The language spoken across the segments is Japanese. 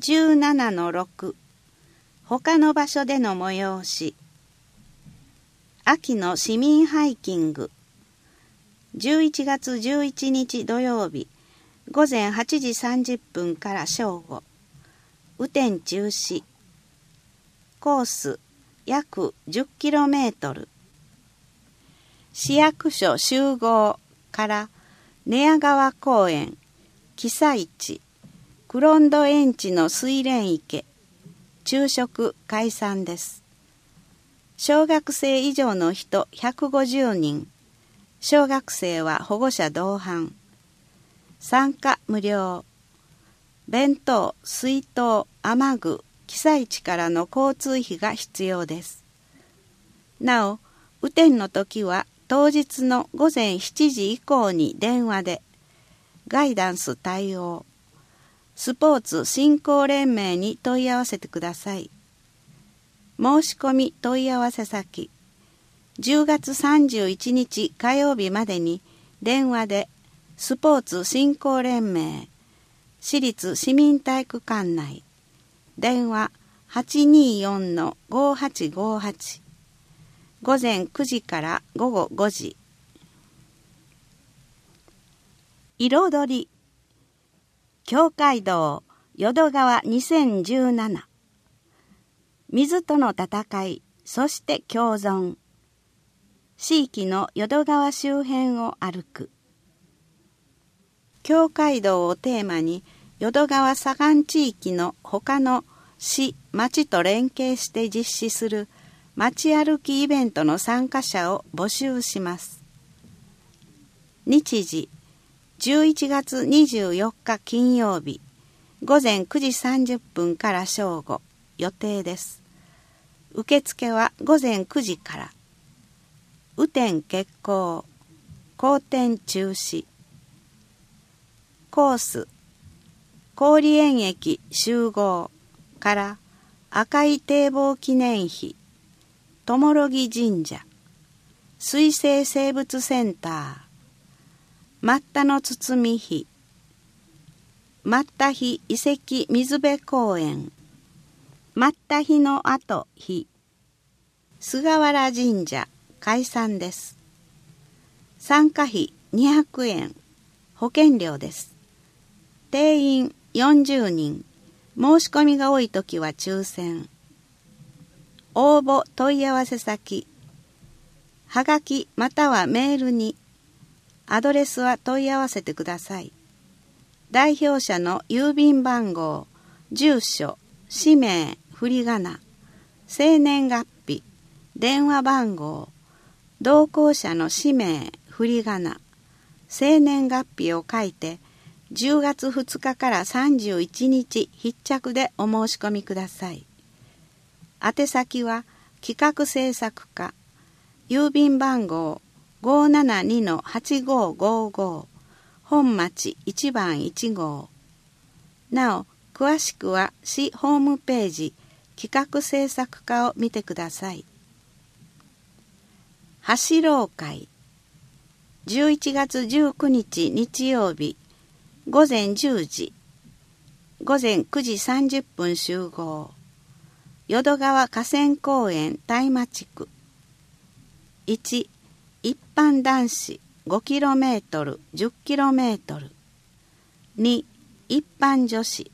17-6 他の場所での催し。秋の市民ハイキング。11月11日土曜日午前8時30分から正午。雨天中止。コース約 10km。市役所集合から寝屋川公園、木佐市、クロンド園地の水蓮池、昼食解散です。小学生以上の人150人。小学生は保護者同伴。参加無料。弁当、水筒、雨具、木佐市からの交通費が必要です。なお、雨天の時は当日の午前7時以降に電話でガイダンス対応。スポーツ振興連盟に問い合わせてください。申し込み問い合わせ先。10月31日火曜日までに電話でスポーツ振興連盟私立市民体育館内電話 824-5858 午前9時から午後5時。彩り京街道淀川2017。水との戦い、そして共存。地域の淀川周辺を歩く。京街道をテーマに淀川左岸地域の他の市・町と連携して実施する町歩きイベントの参加者を募集します。日時11月24日金曜日午前9時30分から正午予定です。受付は午前9時から。雨天決行、好天中止。コース、郡園駅集合から赤い堤防記念碑、友呂神社、水生生物センター、抹田の包碑、抹田碑遺跡水辺公園、抹田碑の跡碑、菅原神社解散です。参加費200円、保険料です。定員40人、申し込みが多いときは抽選。応募問い合わせ先、はがきまたはメールに、アドレスは問い合わせてください。代表者の郵便番号、住所、氏名、振り仮名、生年月日、電話番号、同行者の氏名、振り仮名、生年月日を書いて、10月2日から31日必着でお申し込みください。宛先は企画制作課、郵便番号 572-8555 本町1番1号。なお、詳しくは市ホームページ企画制作課を見てください。走ろう会。11月19日日曜日午前10時午前9時30分集合。淀川河川公園大間地区。1、一般男子 5km、10km。2、一般女子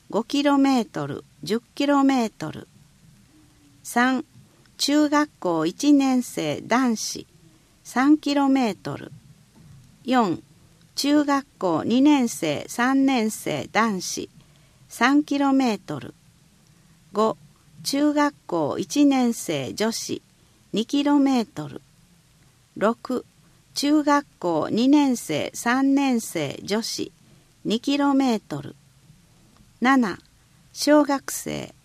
5km、10km。3、中学校1年生男子 3km。4、中学校2年生3年生男子 3km。5、中学校1年生女子 2km。6、中学校2年生3年生女子 2km。7、小学生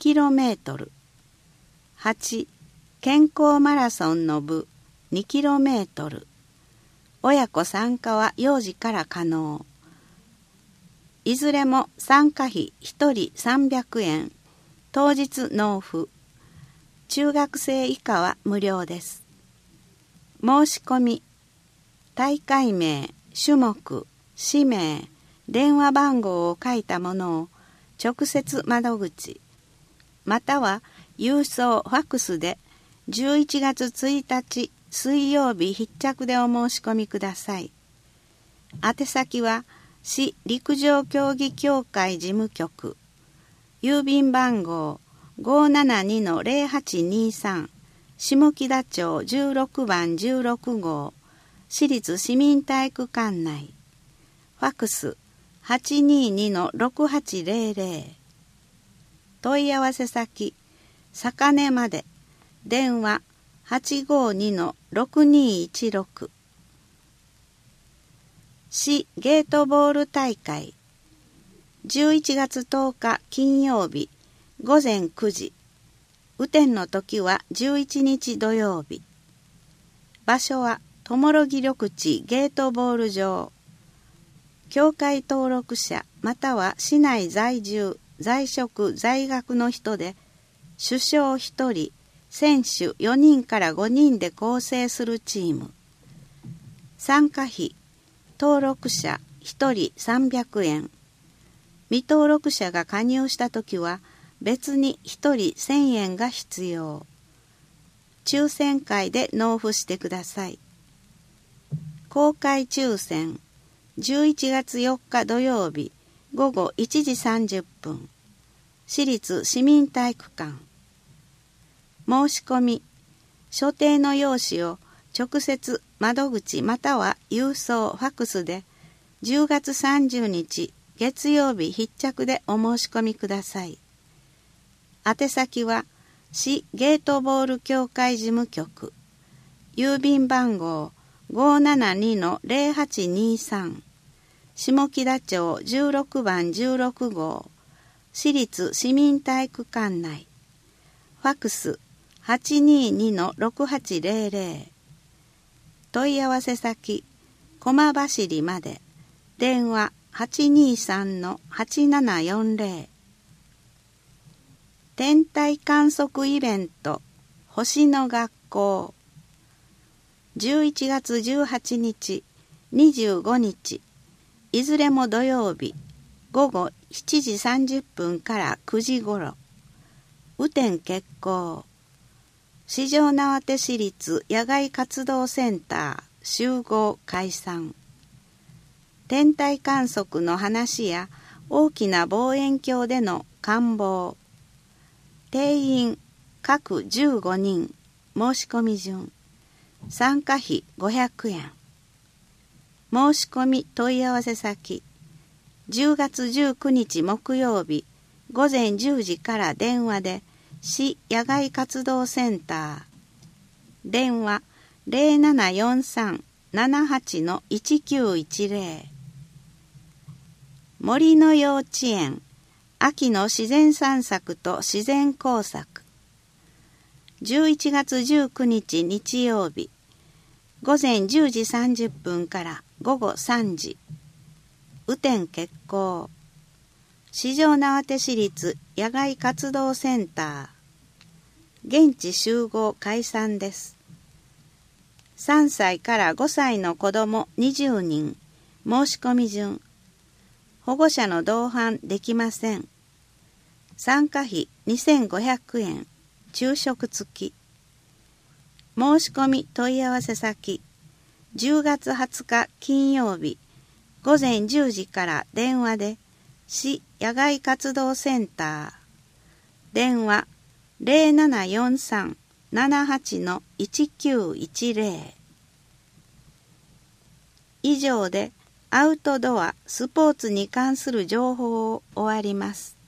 2km。8、健康マラソンの部 2km。親子参加は幼児から可能。いずれも参加費1人300円、当日納付。中学生以下は無料です。申し込み、大会名、種目、氏名、電話番号を書いたものを直接窓口、または郵送ファックスで11月1日水曜日必着でお申し込みください。宛先は市陸上競技協会事務局、郵便番号 572-0823 下木田町16番16号市立市民体育館内、ファックス 822-6800、問い合わせ先坂根まで、電話 852-6216。 市ゲートボール大会11月10日金曜日午前9時、雨天の時は11日土曜日。場所は友呂木緑地ゲートボール場。協会登録者または市内在住在職在学の人で、主将1人、選手4人から5人で構成するチーム。参加費、登録者1人300円。未登録者が加入したときは別に1人1000円が必要。抽選会で納付してください。公開抽選11月4日土曜日午後1時30分、市立市民体育館。申し込み、所定の用紙を直接窓口または郵送ファックスで10月30日月曜日必着でお申し込みください。宛先は市ゲートボール協会事務局、郵便番号 572-0823 下木田町16番16号市立市民体育館内、ファックス 822-6800。 問い合わせ先駒走まで、電話 823-8740。 天体観測イベント星の学校11月18日25日いずれも土曜日午後7時30分から9時ごろ、雨天決行。四条畷市立野外活動センター集合解散。天体観測の話や大きな望遠鏡での観望。定員各15人。申し込み順。参加費500円。申し込み問い合わせ先10月19日木曜日午前10時から電話で市野外活動センター、電話 0743-78-1910。 森の幼稚園秋の自然散策と自然工作11月19日日曜日午前10時30分から午後3時、雨天決行。四条畷市立野外活動センター、現地集合解散です。3歳から5歳の子ども20人。申し込み順。保護者の同伴できません。参加費2500円。昼食付き。申し込み問い合わせ先10月20日金曜日午前10時から電話で市野外活動センター、電話 0743-78-1910。 以上でアウトドアスポーツに関する情報を終わります。